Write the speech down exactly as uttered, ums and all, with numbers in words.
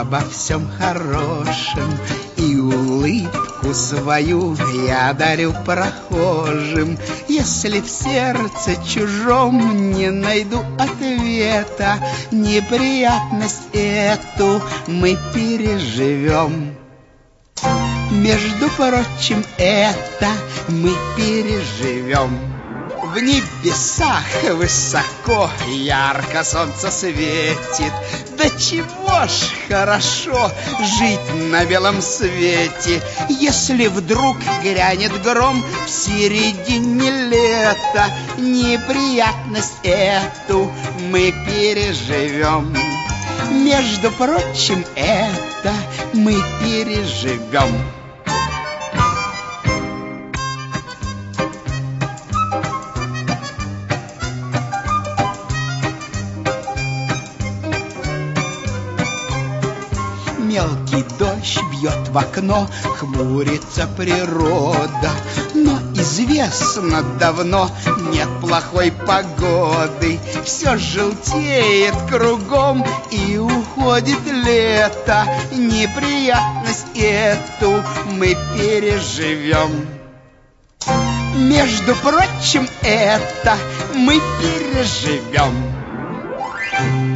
обо всем хорошем, и улыбку свою я дарю прохожим. Если в сердце чужом не найду ответа, неприятность эту мы переживем. Между прочим, это мы переживем. В небесах высоко ярко солнце светит. Да чего ж хорошо жить на белом свете, если вдруг грянет гром в середине лета. Неприятность эту мы переживем. Между прочим, это мы переживем. Мелкий дождь бьет в окно, хмурится природа, но известно давно, нет плохой погоды. Все желтеет кругом и уходит лето. Неприятность эту мы переживем. Между прочим, это мы переживем.